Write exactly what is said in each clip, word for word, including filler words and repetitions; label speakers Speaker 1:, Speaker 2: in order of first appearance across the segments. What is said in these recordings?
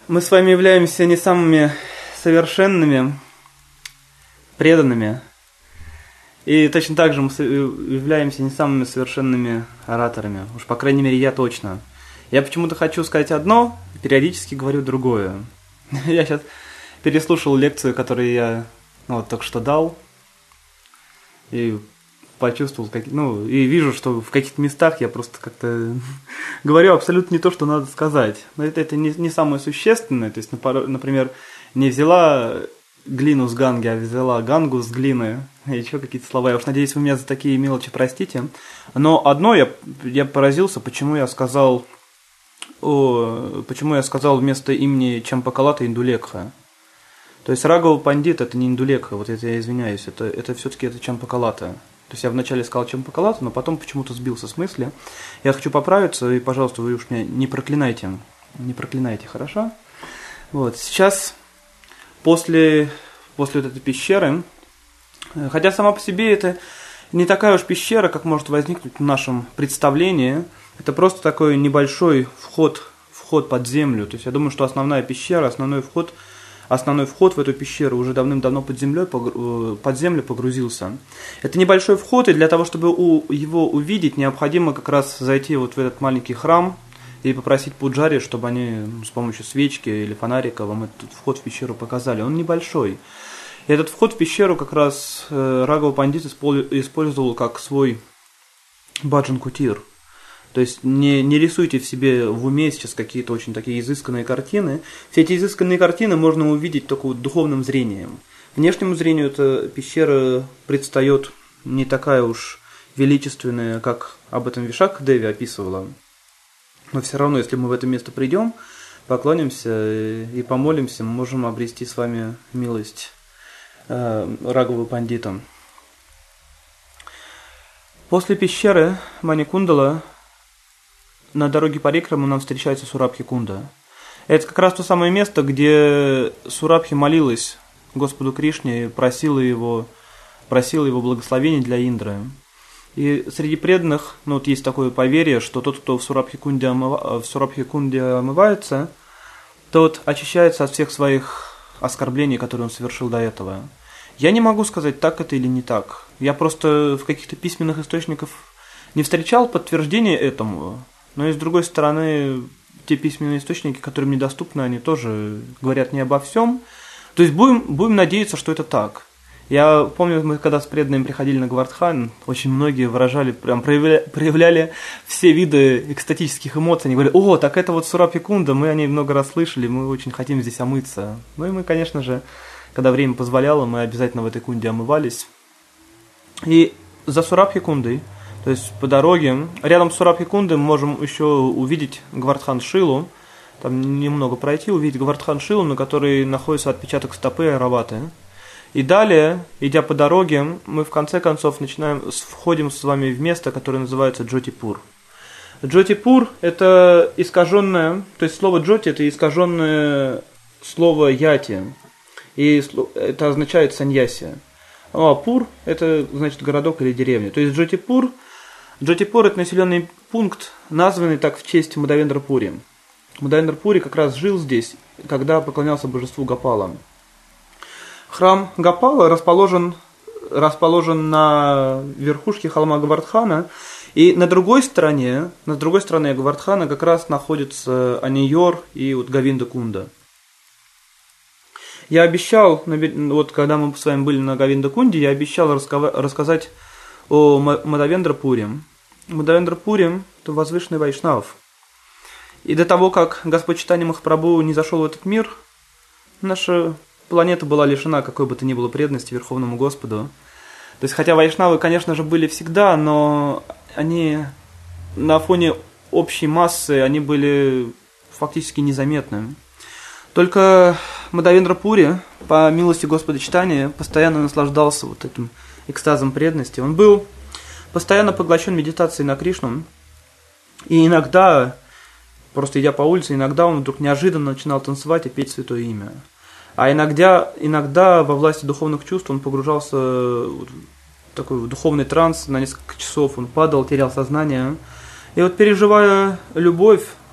Speaker 1: Мы с вами являемся не самыми совершенными, преданными, и точно так же мы являемся не самыми совершенными ораторами. Уж, по крайней мере, я точно. Я почему-то хочу сказать одно, периодически говорю другое. Я сейчас переслушал лекцию, которую я ну, вот, только что дал, и почувствовал, как, ну, и вижу, что в каких-то местах я просто как-то говорю абсолютно не то, что надо сказать. Но это, это не, не самое существенное. То есть, например, не взяла глину с ганги, а взяла гангу с глины. И еще какие-то слова. Я уж надеюсь, вы меня за такие мелочи простите. Но одно я, я поразился, почему я сказал, о, почему я сказал вместо имени Чампакалата Индулекха. То есть Рагава Пандит это не Индулекха, вот это я извиняюсь, это, это все-таки это Чампакалата. То есть я вначале сказал Чампакалата, но потом почему-то сбился с мысли. Я хочу поправиться, и, пожалуйста, вы уж меня не проклинайте. Не проклинайте, хорошо? Вот, сейчас, после, после вот этой пещеры, хотя сама по себе это не такая уж пещера, как может возникнуть в нашем представлении, это просто такой небольшой вход, вход под землю. То есть я думаю, что основная пещера, основной вход... Основной вход в эту пещеру уже давным-давно под землей, под землю погрузился. Это небольшой вход, и для того, чтобы его увидеть, необходимо как раз зайти вот в этот маленький храм и попросить пуджари, чтобы они с помощью свечки или фонарика вам этот вход в пещеру показали. Он небольшой. И этот вход в пещеру как раз Рагава Пандит использовал как свой баджан-кутир. То есть не, не рисуйте в себе в уме сейчас какие-то очень такие изысканные картины. Все эти изысканные картины можно увидеть только вот духовным зрением. Внешнему зрению эта пещера предстает не такая уж величественная, как об этом Вишакха Деви описывала. Но все равно, если мы в это место придем, поклонимся и помолимся, мы можем обрести с вами милость э, Рагавы Пандита. После пещеры Маникундала на дороге Парикрамы нам встречается Сурабхи-кунда. Это как раз то самое место, где Сурабхи молилась Господу Кришне и просила его, просила его благословения для Индры. И среди преданных, ну вот есть такое поверье, что тот, кто в Сурабхи-кунде, омыва, в Сурабхи-кунде омывается, тот очищается от всех своих оскорблений, которые он совершил до этого. Я не могу сказать, так это или не так. Я просто в каких-то письменных источниках не встречал подтверждения этому. Но и с другой стороны, те письменные источники, которые мне доступны, они тоже говорят не обо всем. То есть будем, будем надеяться, что это так. Я помню, мы когда с преданными приходили на Гавардхан, очень многие выражали, прям проявляли, проявляли все виды экстатических эмоций. Они говорили: о, так это вот Сурабхи-кунда, мы о ней много раз слышали, мы очень хотим здесь омыться. Ну и мы, конечно же, когда время позволяло, мы обязательно в этой кунде омывались. И за Сурабхи-кундой, то есть по дороге, рядом с Сурабхи-кундой мы можем еще увидеть Гавардхан-шилу, там немного пройти, увидеть Гавардхан-шилу, на которой находится отпечаток стопы Айраваты. И далее, идя по дороге, мы в конце концов начинаем, входим с вами в место, которое называется Джотипур. Джотипур – это искаженное, то есть слово Джоти – это искаженное слово Яти, и это означает саньяси. А Пур – это значит городок или деревня. То есть Джотипур – Джотипур – это населенный пункт, названный так в честь Мадавендра Пури. Мадавендра Пури как раз жил здесь, когда поклонялся божеству Гопала. Храм Гопала расположен, расположен на верхушке холма Гавардхана, и на другой стороне, на другой стороне Гавардхана как раз находится Анийор и вот Говинда-кунда. Я обещал, вот когда мы с вами были на Говинда-кунде, я обещал рассказать о Мадавендра-пури. Мадавендра-пури – это возвышенный вайшнав. И до того, как Господь Чайтанья Махапрабху не зашел в этот мир, наша планета была лишена какой бы то ни было преданности Верховному Господу. То есть, хотя вайшнавы, конечно же, были всегда, но они на фоне общей массы, они были фактически незаметны. Только Мадавендра-пури, по милости Господа Чайтаньи, постоянно наслаждался вот этим экстазом преданности. Он был постоянно поглощен медитацией на Кришну. И иногда, просто идя по улице, иногда он вдруг неожиданно начинал танцевать и петь святое имя. А иногда, иногда во власти духовных чувств он погружался в такой духовный транс на несколько часов. Он падал, терял сознание. И вот переживая любовь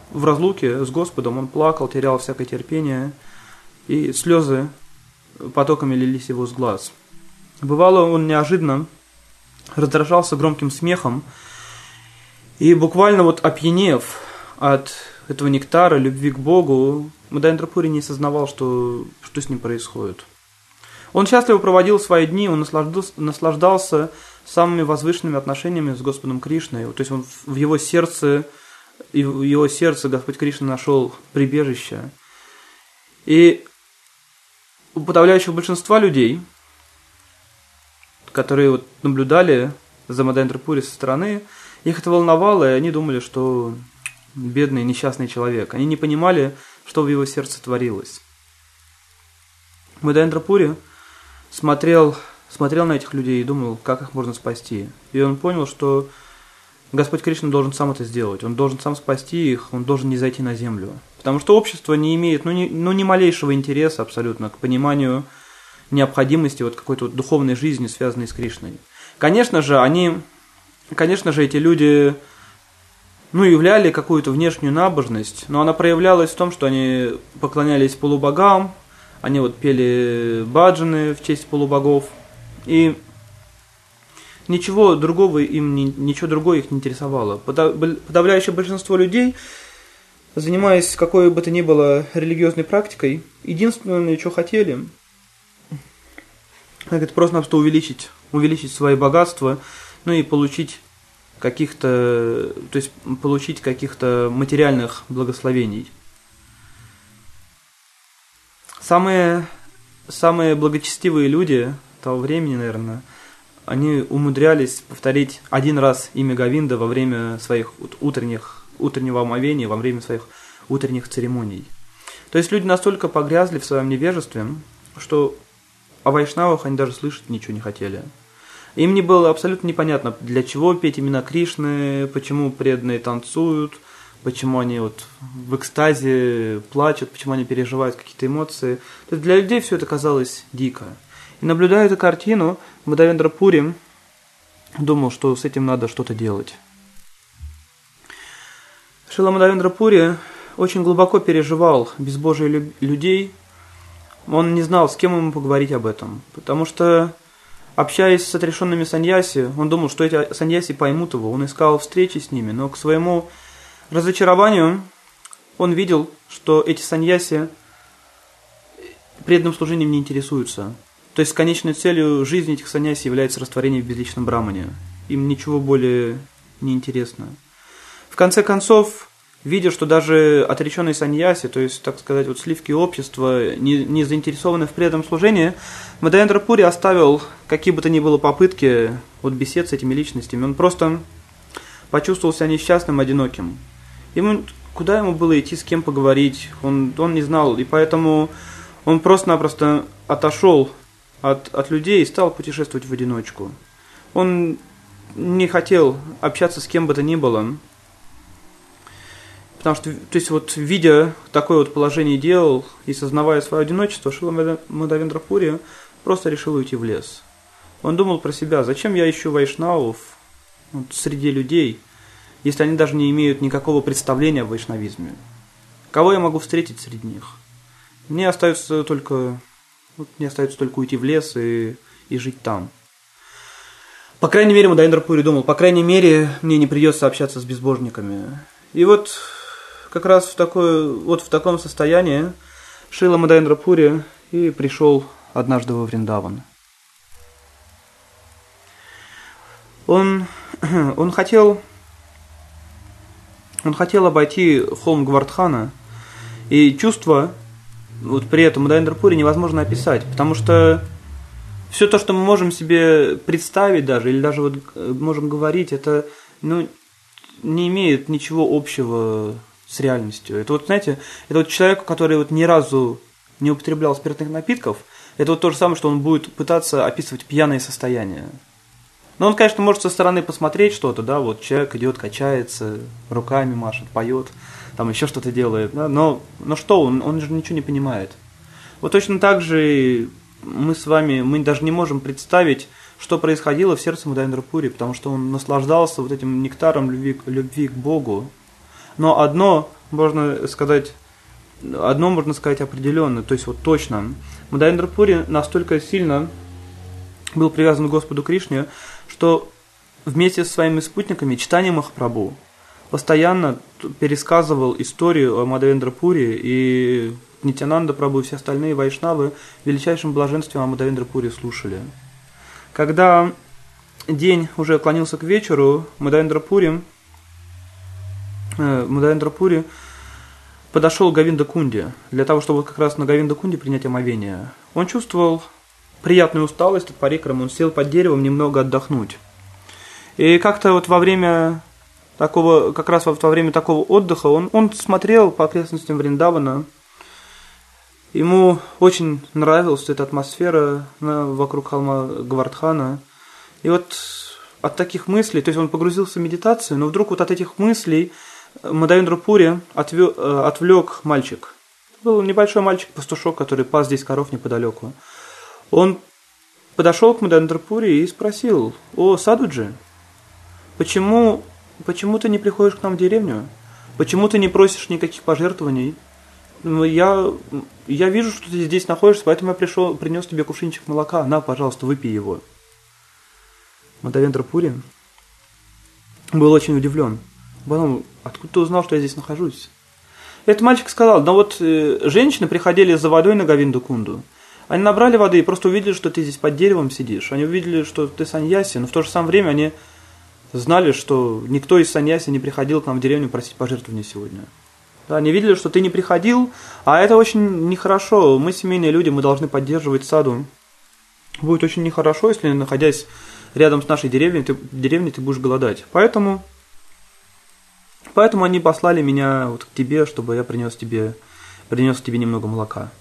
Speaker 1: в разлуке с Господом он плакал, терял всякое терпение, и слезы потоками лились его с глаз. Бывало, он неожиданно раздражался громким смехом, и буквально вот опьянев от этого нектара, любви к Богу, Мадавендра Пури не осознавал, что, что с ним происходит. Он счастливо проводил свои дни, он наслаждался, наслаждался самыми возвышенными отношениями с Господом Кришной. То есть он в его сердце, в его сердце Господь Кришна нашел прибежище. И у подавляющего большинства людей, которые вот наблюдали за Мадавендра Пури со стороны, их это волновало, и они думали, что бедный, несчастный человек. Они не понимали, что в его сердце творилось. Мадавендра Пури смотрел, смотрел на этих людей и думал, как их можно спасти. И он понял, что Господь Кришна должен сам это сделать. Он должен сам спасти их, он должен не зайти на землю. Потому что общество не имеет ну, ни, ну, ни малейшего интереса абсолютно к пониманию необходимости вот какой-то вот духовной жизни, связанной с Кришной. Конечно же, они, конечно же, эти люди ну, являли какую-то внешнюю набожность, но она проявлялась в том, что они поклонялись полубогам, они вот пели баджаны в честь полубогов, и ничего другого им, ничего другого их не интересовало. Подавляющее большинство людей, занимаясь какой бы то ни было религиозной практикой, единственное, что хотели, это просто-напросто увеличить, увеличить свои богатства, ну и получить каких-то, то есть получить каких-то материальных благословений. Самые, самые благочестивые люди того времени, наверное, они умудрялись повторить один раз имя Говинда во время своих утренних, утреннего омовения, во время своих утренних церемоний. То есть люди настолько погрязли в своем невежестве, что о вайшнавах они даже слышать ничего не хотели. Им не было абсолютно непонятно, для чего петь имена Кришны, почему преданные танцуют, почему они вот в экстазе плачут, почему они переживают какие-то эмоции. То есть для людей все это казалось дико. И наблюдая эту картину, Мадавендра Пури думал, что с этим надо что-то делать. Шрила Мадавендра Пури очень глубоко переживал безбожие людей. Он не знал, с кем ему поговорить об этом, потому что, общаясь с отрешенными саньяси, он думал, что эти саньяси поймут его. Он искал встречи с ними, но к своему разочарованию он видел, что эти саньяси преданным служением не интересуются. То есть конечной целью жизни этих саньяси является растворение в безличном брамане. Им ничего более не интересно. В конце концов, видя, что даже отреченные саньяси, то есть, так сказать, вот сливки общества, не, не заинтересованы в преданном служении, Мадавендра Пури оставил какие бы то ни было попытки вот бесед с этими личностями. Он просто почувствовал себя несчастным, одиноким. Ему, куда ему было идти, с кем поговорить, он, он не знал, и поэтому он просто-напросто отошел от, от людей и стал путешествовать в одиночку. Он не хотел общаться с кем бы то ни было, потому что, то есть, вот, видя такое вот положение дел и сознавая свое одиночество, Шрила Мадавендра Пури просто решил уйти в лес. Он думал про себя, зачем я ищу вайшнавов вот, среди людей, если они даже не имеют никакого представления о вайшнавизме? Кого я могу встретить среди них? Мне остается только, вот, мне остается только уйти в лес и, и жить там. По крайней мере, Мадавендра Пури думал, по крайней мере, мне не придется общаться с безбожниками. И вот как раз в, такое, вот в таком состоянии Шрила Мадавендра Пури и пришел однажды во Вриндаван. Он, он, хотел, он хотел обойти холм Гвардхана, и чувство вот при этом Мадавендра Пури невозможно описать, потому что все то, что мы можем себе представить даже, или даже вот можем говорить, это ну, не имеет ничего общего с реальностью. Это вот, знаете, это вот человек, который вот ни разу не употреблял спиртных напитков, это вот то же самое, что он будет пытаться описывать пьяное состояние. Но он, конечно, может со стороны посмотреть что-то, да, вот человек идет, качается, руками машет, поет, там еще что-то делает, да, но, но что, он, он же ничего не понимает. Вот точно так же мы с вами, мы даже не можем представить, что происходило в сердце Мадавендра Пури, потому что он наслаждался вот этим нектаром любви, любви к Богу. Но одно можно сказать, одно можно сказать определенно, то есть вот точно. Мадавендра Пури настолько сильно был привязан к Господу Кришне, что вместе со своими спутниками Чайтанья Махапрабху постоянно пересказывал историю о Мадавендра Пури, и Нитьянанда Прабху и все остальные вайшнавы в величайшем блаженстве о Мадавендра Пури слушали. Когда день уже клонился к вечеру, Мадавендра Пури, э, Мадавендра Пури подошел к Говинда Кунде для того, чтобы как раз на Говинда Кунде принять омовение. Он чувствовал приятную усталость от парикрама, он сел под деревом немного отдохнуть. И как-то вот во время такого, как раз вот во время такого отдыха он, он смотрел по окрестностям Вриндавана. Ему очень нравилась эта атмосфера на, вокруг холма Говардхана. И вот от таких мыслей, то есть он погрузился в медитацию, но вдруг вот от этих мыслей Мадавендра Пури отвлек, отвлек мальчик. Был небольшой мальчик-пастушок, который пас здесь коров неподалеку. Он подошел к Мадавендра Пури и спросил: «О, Садуджи, почему, почему ты не приходишь к нам в деревню? Почему ты не просишь никаких пожертвований? Я, я вижу, что ты здесь находишься, поэтому я пришел, принес тебе кувшинчик молока. На, пожалуйста, выпей его». Мадавендра Пури был очень удивлен. Подумал: откуда ты узнал, что я здесь нахожусь? Этот мальчик сказал: да вот э, женщины приходили за водой на Говинду Кунду. Они набрали воды и просто увидели, что ты здесь под деревом сидишь. Они увидели, что ты саньяси, но в то же самое время они знали, что никто из саньяси не приходил к нам в деревню просить пожертвования сегодня. Да, они видели, что ты не приходил, а это очень нехорошо. Мы семейные люди, мы должны поддерживать саду. Будет очень нехорошо, если, находясь рядом с нашей деревней, ты, деревней, ты будешь голодать. Поэтому, поэтому они послали меня вот к тебе, чтобы я принес тебе, принес тебе немного молока.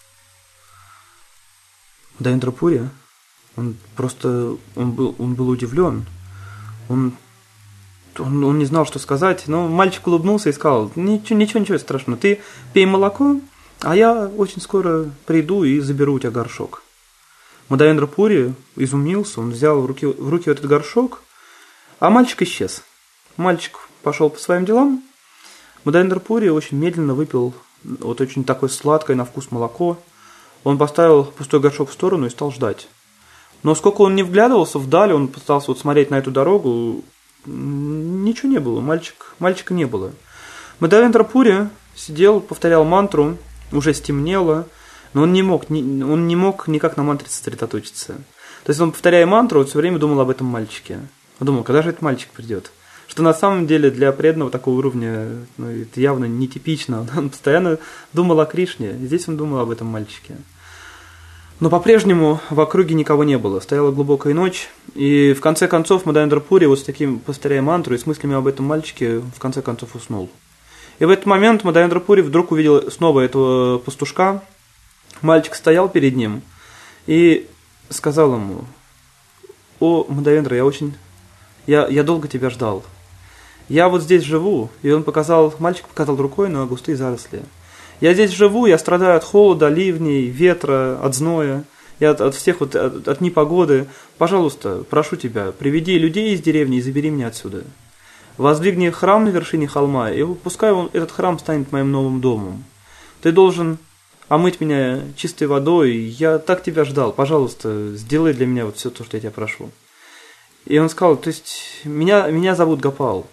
Speaker 1: Мадавендра Пури, он просто, он был, он был удивлен. Он, он, он не знал, что сказать, но мальчик улыбнулся и сказал: ничего, ничего, ничего страшного, ты пей молоко, а я очень скоро приду и заберу у тебя горшок. Мадавендра Пури изумился, он взял в руки, в руки этот горшок, а мальчик исчез. Мальчик пошел по своим делам. Мадавендра Пури очень медленно выпил вот очень такое сладкое на вкус молоко. Он поставил пустой горшок в сторону и стал ждать. Но сколько он не вглядывался вдаль, он пытался вот смотреть на эту дорогу, ничего не было, мальчик, мальчика не было. Мадавендра Пури сидел, повторял мантру, уже стемнело, но он не мог, он не мог никак на мантре сосредоточиться. То есть он, повторяя мантру, он все время думал об этом мальчике. Он думал, когда же этот мальчик придет? Что на самом деле для преданного такого уровня, ну, это явно нетипично. Он постоянно думал о Кришне, и здесь он думал об этом мальчике. Но по-прежнему в округе никого не было. Стояла глубокая ночь, и в конце концов Мадавендра Пури, вот с таким, повторяя мантру и с мыслями об этом мальчике, в конце концов уснул. И в этот момент Мадавендра Пури вдруг увидел снова этого пастушка. Мальчик стоял перед ним и сказал ему: «О, Мадавендра, я очень... Я, я долго тебя ждал. Я вот здесь живу». И он показал, мальчик показал рукой на густые заросли. «Я здесь живу, я страдаю от холода, ливней, ветра, от зноя, и от, от всех вот, от, от непогоды. Пожалуйста, прошу тебя, приведи людей из деревни и забери меня отсюда. Воздвигни храм на вершине холма, и пускай он, этот храм станет моим новым домом. Ты должен омыть меня чистой водой, я так тебя ждал, пожалуйста, сделай для меня вот все то, что я тебя прошу». И он сказал: то есть, меня, меня зовут Гопал,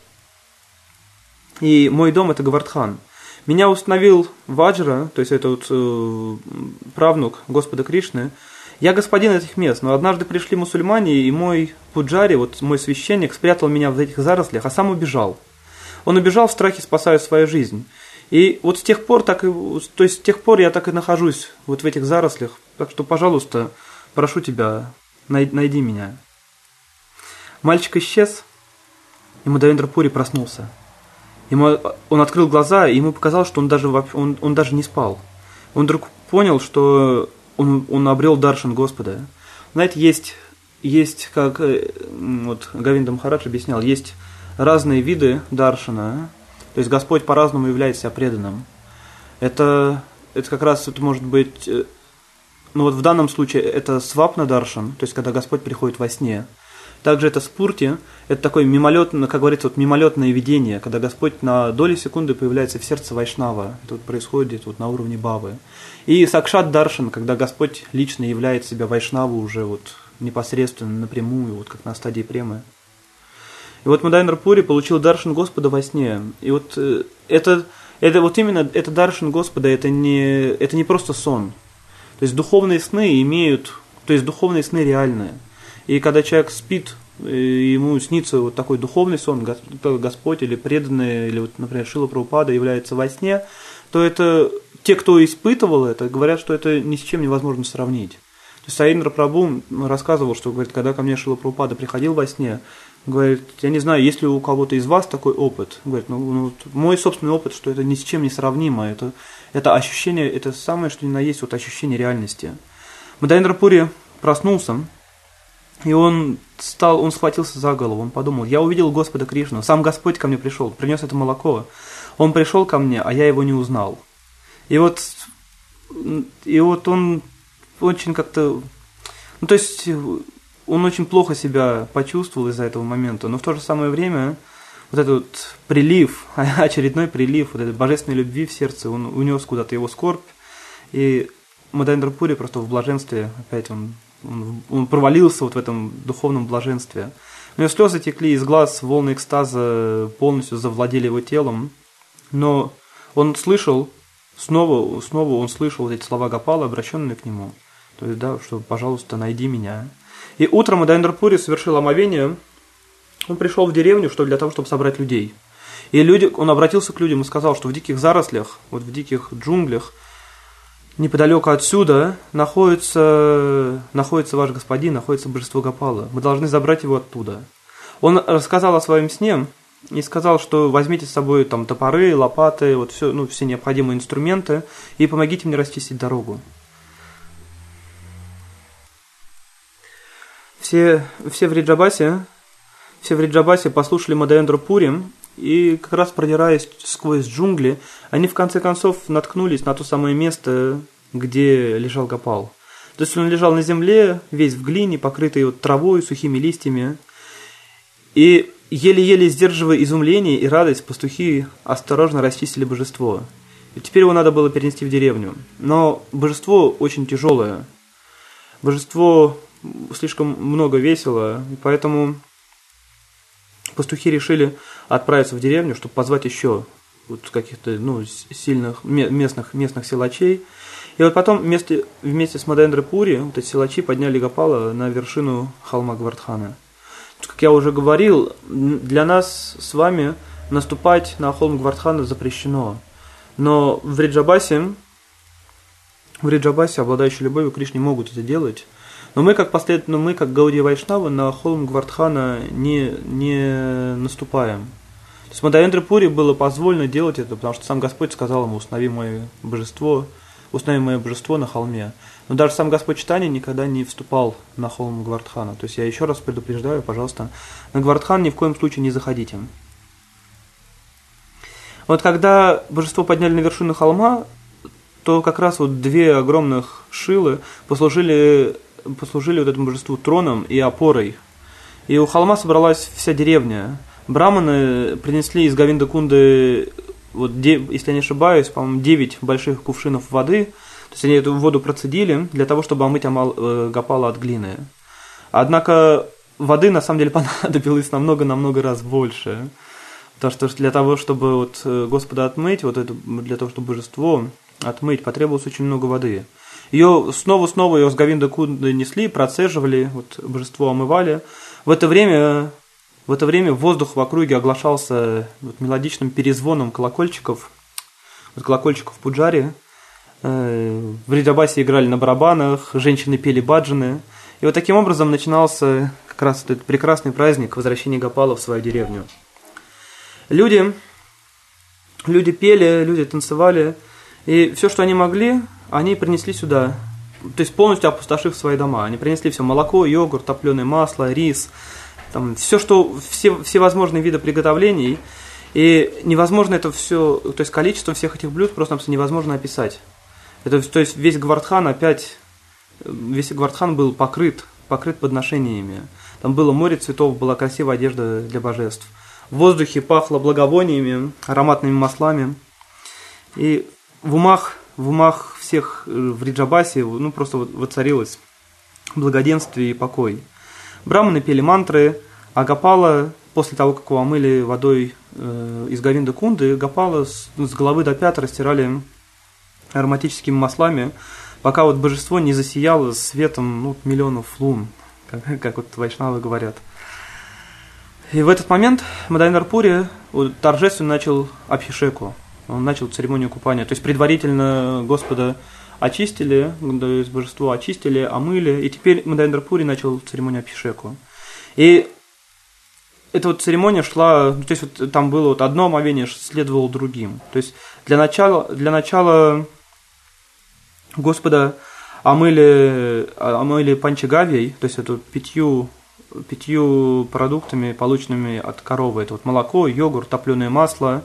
Speaker 1: и мой дом это Говардхан. Меня установил Ваджра, то есть это вот э, правнук Господа Кришны. Я господин этих мест, но однажды пришли мусульмане, и мой пуджари, вот мой священник, спрятал меня в этих зарослях, а сам убежал. Он убежал в страхе, спасая свою жизнь. И вот с тех пор, так и, то есть с тех пор я так и нахожусь вот в этих зарослях. Так что, пожалуйста, прошу тебя, найди меня. Мальчик исчез, и Мадавендра Пури проснулся. Ему, он открыл глаза, и ему показалось, что он даже, он, он даже не спал. Он вдруг понял, что он, он обрел даршан Господа. Знаете, есть, есть как вот Говинда Махарадж объяснял, есть разные виды даршана. То есть Господь по-разному являет себя преданным. Это, это как раз это может быть, ну вот в данном случае это свапна даршан, то есть когда Господь приходит во сне. Также это спурти, это такое мимолетное, как говорится, вот мимолетное видение, когда Господь на доли секунды появляется в сердце Вайшнава. Это вот происходит вот на уровне бавы. И Сакшат Даршан, когда Господь лично являет себя Вайшнаву уже вот непосредственно, напрямую, вот как на стадии премы. И вот Мадайандра Пури получил даршан Господа во сне. И вот это, это вот именно это даршан Господа, это не, это не просто сон. То есть духовные сны имеют, то есть духовные сны реальные. И когда человек спит, ему снится вот такой духовный сон, Господь или преданный, или вот, например, Шрила Прабхупада является во сне, то это те, кто испытывал это, говорят, что это ни с чем невозможно сравнить. То есть Саиндра Прабху рассказывал, что, говорит, когда ко мне Шрила Прабхупада приходил во сне, говорит, я не знаю, есть ли у кого-то из вас такой опыт. Говорит, ну, ну мой собственный опыт, что это ни с чем не сравнимо. Это, это ощущение, это самое, что ни на есть, вот ощущение реальности. Мадайандра Пури проснулся, и он стал, он схватился за голову, он подумал, я увидел Господа Кришну, сам Господь ко мне пришел, принес это молоко. Он пришел ко мне, а я его не узнал. И вот, и вот он очень как-то, ну то есть он очень плохо себя почувствовал из-за этого момента, но в то же самое время вот этот вот прилив, очередной прилив вот этой божественной любви в сердце, он унес куда-то его скорбь, и Мадайандра Пури просто в блаженстве, опять он, он, он провалился вот в этом духовном блаженстве. У него слезы текли из глаз, волны экстаза полностью завладели его телом, но он слышал, снова, снова он слышал вот эти слова Гопала, обращенные к нему. То есть, да, что, пожалуйста, найди меня. И утром Мадайандра Пури совершил омовение. Он пришел в деревню, что для того, чтобы собрать людей. И люди, он обратился к людям и сказал, что в диких зарослях, вот в диких джунглях, неподалеку отсюда находится, находится ваш господин, находится божество Гопала. Мы должны забрать его оттуда. Он рассказал о своем сне и сказал, что возьмите с собой там топоры, лопаты, вот все, ну, все необходимые инструменты и помогите мне расчистить дорогу. Все, все в Риджабасе, все в Риджабасе послушали Мадайандру Пури, и как раз продираясь сквозь джунгли, они в конце концов наткнулись на то самое место, где лежал Гопал. То есть он лежал на земле, весь в глине, покрытый вот травой, сухими листьями, и еле-еле сдерживая изумление и радость, пастухи осторожно расчистили божество. И теперь его надо было перенести в деревню. Но божество очень тяжелое. Божество слишком много весило, и поэтому пастухи решили отправиться в деревню, чтобы позвать еще вот каких-то ну, сильных местных, местных силачей. И вот потом вместе, вместе с Мадайандрой Пури вот эти силачи подняли Гопала на вершину холма Гвардхана. Как я уже говорил, для нас с вами наступать на холм Гвардхана запрещено. Но в Риджабасе, в Риджабасе, обладающие любовью к Кришне, могут это делать. Но мы, как послед... Но мы, как Гаудия Вайшнава, на холм Гвардхана не, не наступаем. То есть Мадайандре Пури было позволено делать это, потому что сам Господь сказал ему: установи мое божество, установи мое божество на холме. Но даже сам Господь Чайтанья никогда не вступал на холм Гвардхана. То есть я еще раз предупреждаю, пожалуйста, на Гвардхан ни в коем случае не заходите. Вот когда божество подняли на вершину холма, то как раз вот две огромных шилы послужили, послужили вот этому божеству троном и опорой. И у холма собралась вся деревня. Браманы принесли из Говиндакунды, вот, если я не ошибаюсь, по-моему, девять больших кувшинов воды. То есть они эту воду процедили для того, чтобы омыть Амал, э, Гопала от глины. Однако воды на самом деле понадобилось намного-намного раз больше. Потому что для того, чтобы вот Господа отмыть, вот это, для того, чтобы божество отмыть, потребовалось очень много воды. Ее снова-снова ее с Говиндакунды несли, процеживали, вот божество омывали. В это время, в это время воздух в округе оглашался вот мелодичным перезвоном колокольчиков, вот колокольчиков пуджари. В Риджабасе играли на барабанах, женщины пели баджаны. И вот таким образом начинался как раз этот прекрасный праздник возвращения Гопала в свою деревню. Люди, люди пели, люди танцевали, и все, что они могли, они принесли сюда, то есть полностью опустошив свои дома. Они принесли все: молоко, йогурт, топленое масло, рис, там, все, что, все, все возможные виды приготовлений. И невозможно это все, то есть количество всех этих блюд просто невозможно описать. Это, то есть весь Гвардхан опять, весь Гвардхан был покрыт, покрыт подношениями. Там было море цветов, была красивая одежда для божеств. В воздухе пахло благовониями, ароматными маслами. И в умах, в умах всех в Вриджабасе ну, просто воцарилось благоденствие и покой. Браманы пели мантры, а Гопала, после того, как его омыли водой э, из Говинда-кунды, Гопала с, с головы до пят растирали ароматическими маслами, пока вот божество не засияло светом ну, миллионов лун, как, как вот вайшнавы говорят. И в этот момент Мадайандра Пури торжественно начал абхишеку, он начал церемонию купания. То есть предварительно Господа очистили, то есть божество очистили, омыли, и теперь Мадайандра Пури начал церемонию абхишеку. И эта вот церемония шла, то есть вот там было вот одно омовение следовало другим. То есть для начала, для начала Господа омыли, омыли панчагавьей, то есть это пятью, пятью продуктами, полученными от коровы. Это вот молоко, йогурт, топленое масло,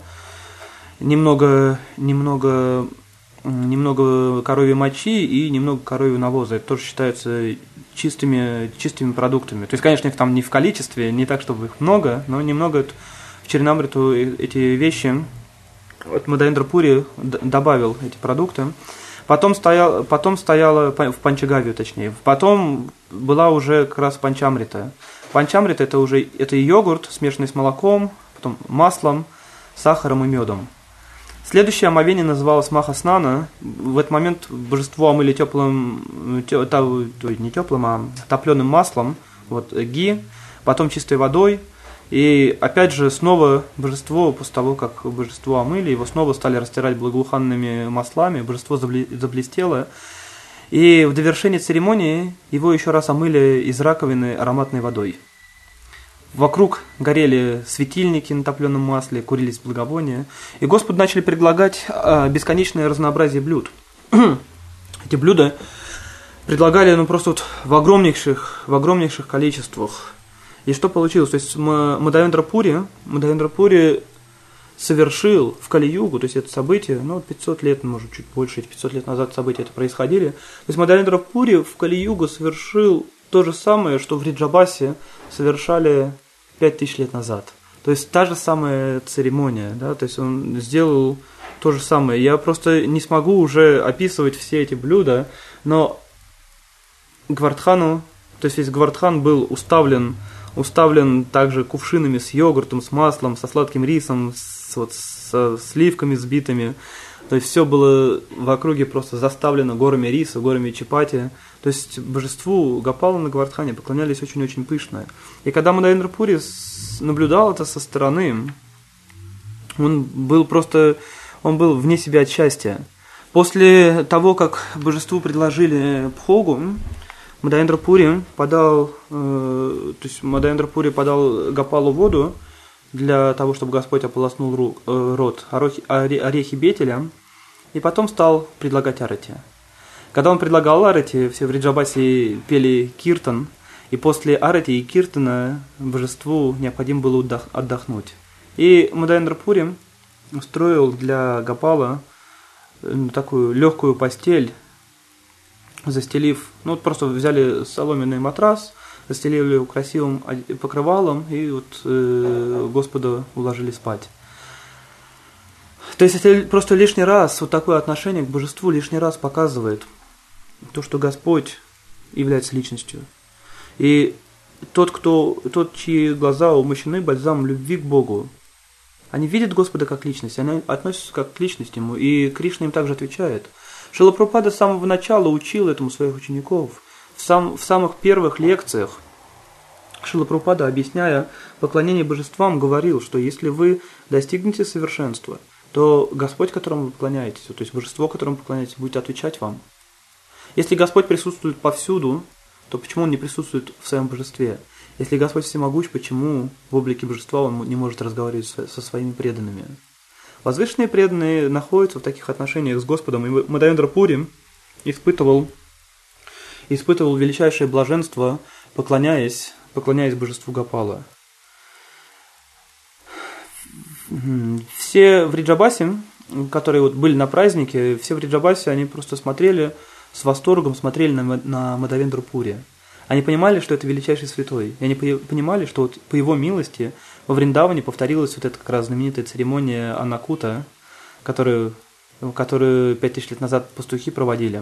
Speaker 1: немного, немного, немного коровьей мочи и немного коровьего навоза. Это тоже считается чистыми, чистыми продуктами. То есть, конечно, их там не в количестве, не так, чтобы их много, но немного в Чаринамриту эти вещи, вот Мадайандра Пури добавил эти продукты. Потом, стоял, потом стояла в Панчагавию, точнее. Потом была уже как раз Панчамрита. Панчамрита это уже это йогурт, смешанный с молоком, потом маслом, сахаром и медом. Следующее омовение называлось Махаснана. В этот момент божество омыли теплым, тё, не теплым, а топленым маслом, вот, ги, потом чистой водой. И опять же, снова божество, после того, как божество омыли, его снова стали растирать благоуханными маслами, божество заблестело. И в довершении церемонии его еще раз омыли из раковины ароматной водой. Вокруг горели светильники на топленом масле, курились благовония. И Господу начали предлагать бесконечное разнообразие блюд. Эти блюда предлагали ну, просто вот в огромнейших, в огромнейших количествах. И что получилось? То есть Мадайандра Пури, Мадайандра Пури совершил в Кали-югу, то есть это событие, ну, пятьсот лет, может, чуть больше, пятьсот лет назад события это происходили. То есть Мадайандра Пури в Кали-югу совершил то же самое, что в Вриджабасе совершали пять тысяч лет назад. То есть та же самая церемония, да, то есть он сделал то же самое. Я просто не смогу уже описывать все эти блюда, но Гвардхану, то есть весь Гвардхан был уставлен уставлен также кувшинами с йогуртом, с маслом, со сладким рисом, с, вот, со сливками взбитыми. То есть все было в округе просто заставлено горами риса, горами чапати. То есть божеству Гопала на Гвардхане поклонялись очень-очень пышно. И когда Мадайандра Пури наблюдал это со стороны, он был просто, он был вне себя от счастья. После того, как божеству предложили пхогу, Мадайандра Пури подал, э, то есть Мадайандра Пури подал Гопалу воду для того, чтобы Господь ополоснул ру, э, рот, орехи, орехи бетеля, и потом стал предлагать арати. Когда он предлагал арати, все в Вриджабасе пели киртан, и после арати и киртана божеству необходимо было отдох, отдохнуть. И Мадайандра Пури устроил для Гопала такую легкую постель, застелив, ну вот просто взяли соломенный матрас, застелили его красивым покрывалом и вот э, Господа уложили спать. То есть это просто лишний раз, вот такое отношение к божеству лишний раз показывает то, что Господь является личностью. И тот, кто, тот, чьи глаза умощены бальзамом любви к Богу, они видят Господа как личность, они относятся как к личности Ему, и Кришна им также отвечает. Шрила Прабхупада с самого начала учил этому своих учеников. В, сам, в самых первых лекциях Шрила Прабхупада, объясняя поклонение божествам, говорил, что если вы достигнете совершенства, то Господь, которому вы поклоняетесь, то есть божество, которому вы поклоняетесь, будет отвечать вам. Если Господь присутствует повсюду, то почему Он не присутствует в своем божестве? Если Господь всемогущ, почему в облике божества Он не может разговаривать со своими преданными? Возвышенные преданные находятся в таких отношениях с Господом, и Мадайандра Пури испытывал, испытывал величайшее блаженство, поклоняясь, поклоняясь божеству Гопала. Все в Вриджабасе, которые вот были на празднике, все в Вриджабасе, они просто смотрели с восторгом, смотрели на, на Мадайандру Пури. Они понимали, что это величайший святой. И они понимали, что вот по его милости во Вриндаване повторилась вот эта как раз знаменитая церемония Аннакута, которую, которую пять тысяч лет назад пастухи проводили.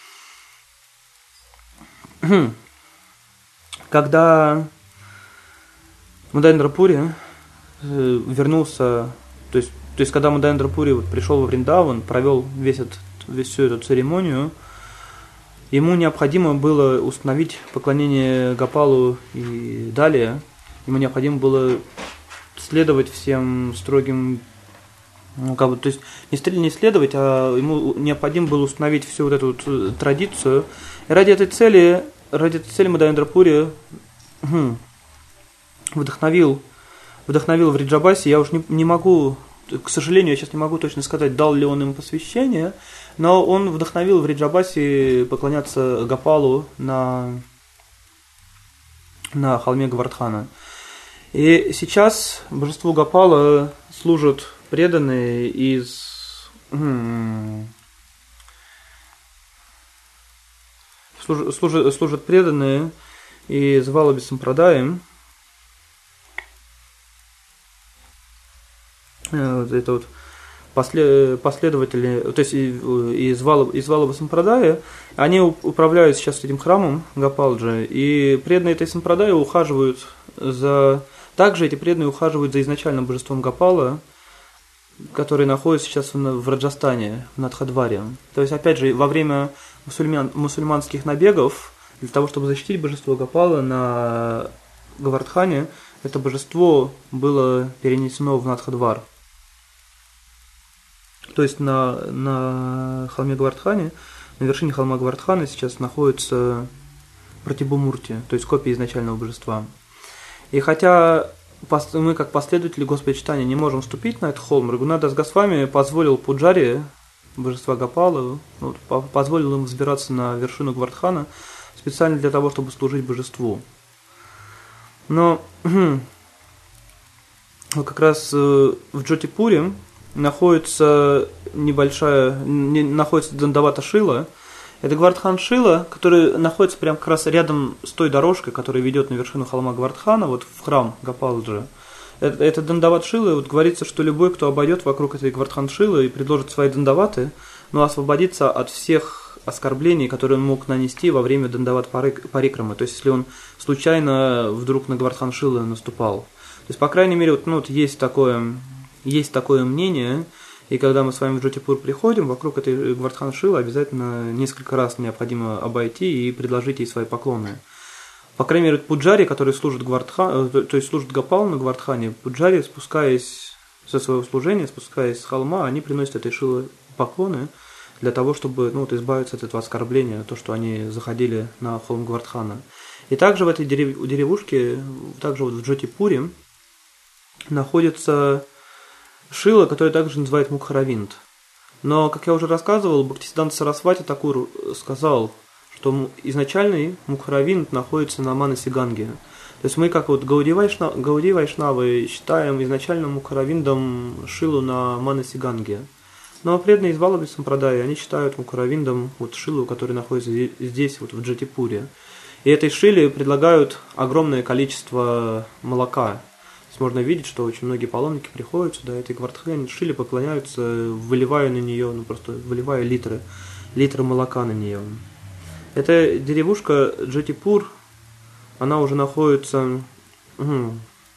Speaker 1: Когда Мадхвендра Пури вернулся, то есть, то есть когда Мадхвендра Пури вот пришел во Вриндаван, провел весь этот, весь всю эту церемонию, ему необходимо было установить поклонение Гопалу и далее. Ему необходимо было следовать всем строгим, ну, как бы, то есть не следовать, а ему необходимо было установить всю вот эту вот традицию. И ради этой цели, ради этой цели Мадхвендра Пури вдохновил, вдохновил в Вриджабасе. Я уж не, не могу, к сожалению, я сейчас не могу точно сказать, дал ли он им посвящение, но он вдохновил в Вриджабасе поклоняться Гопалу на, на холме Говардхана. И сейчас божеству Гопала служат преданные из... Служат, служат, служат преданные из Валаби Сампрадаи. Это вот последователи, то есть из Валаба, из Валаба Сампрадаи, они управляют сейчас этим храмом Гопалджи, и преданные этой Сампрадаи ухаживают за... Также эти преданные ухаживают за изначальным божеством Гопала, который находится сейчас в Раджастане, в Надхадваре. То есть, опять же, во время мусульман, мусульманских набегов, для того, чтобы защитить божество Гопала на Говардхане, это божество было перенесено в Надхадвар. То есть на, на холме Говардхане, на вершине холма Говардхана сейчас находится Пратибхумурти, то есть копия изначального божества. И хотя мы, как последователи Господа Чайтаньи, не можем вступить на этот холм, Рагунат Дас Госвами позволил пуджари божества Гопала, ну, позволил им взбираться на вершину Говардхана специально для того, чтобы служить божеству. Но как раз в Джотипуре находится небольшая, находится Дандавата Шила. Это Говардхан Шила, который находится прямо как раз рядом с той дорожкой, которая ведет на вершину холма Говардхана, вот в храм Гопалджи. Это, это Дандават Шила, вот говорится, что любой, кто обойдет вокруг этой Говардхан Шилы и предложит свои дандаваты, ну, освободится от всех оскорблений, которые он мог нанести во время Дандават Парикрамы. То есть, если он случайно вдруг на Говардхан Шилы наступал. То есть, по крайней мере, вот, ну, вот есть такое, есть такое мнение. И когда мы с вами в Джотипур приходим, вокруг этой Говардхан Шилы обязательно несколько раз необходимо обойти и предложить ей свои поклоны. По крайней мере, пуджари, которые служат Говардхан, то есть служат Гопалу на Говардхане, пуджари, спускаясь со своего служения, спускаясь с холма, они приносят этой Шиле поклоны для того, чтобы, ну, вот, избавиться от этого оскорбления, то, что они заходили на холм Говардхана. И также в этой деревушке, также вот в Джотипуре, находится Шила, который также называют Мукхаравинд. Но, как я уже рассказывал, Бхактисиданта Сарасвати Такур сказал, что изначальный Мукхаравинд находится на Манасе Ганге. То есть мы, как вот Гауди Вайшнавы, Гауди Вайшнавы, считаем изначальным Мукхаравиндом Шилу на Манасе Ганге. Но преданные из Валаби Сампрадаи, они считают Мукхаравиндом вот Шилу, который находится здесь, вот в Джотипуре. И этой Шиле предлагают огромное количество молока. Можно видеть, что очень многие паломники приходят сюда, этой Говардхане Шиле поклоняются, выливая на нее, ну просто выливая литры, литры молока на нее. Эта деревушка Джотипур, она уже находится, угу.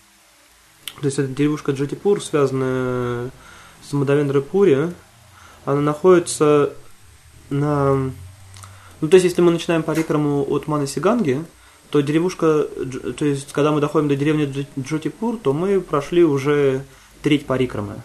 Speaker 1: То есть эта деревушка Джотипур, связанная с Мадхвендрой Пури, она находится на, ну то есть если мы начинаем парикраму от Манаси Ганги, то деревушка, то есть когда мы доходим до деревни Джотипур, то мы прошли уже треть парикрамы.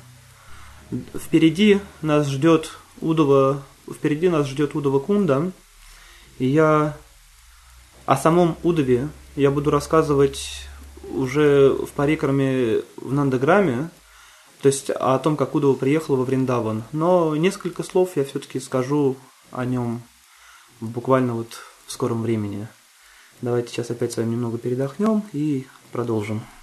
Speaker 1: Впереди нас ждет Удава, впереди нас ждет Удава Кунда, и я о самом Удаве я буду рассказывать уже в парикраме в Нандаграме, то есть о том, как Удава приехала во Вриндаван. Но несколько слов я все-таки скажу о нем буквально вот в скором времени. Давайте сейчас опять с вами немного передохнем и продолжим.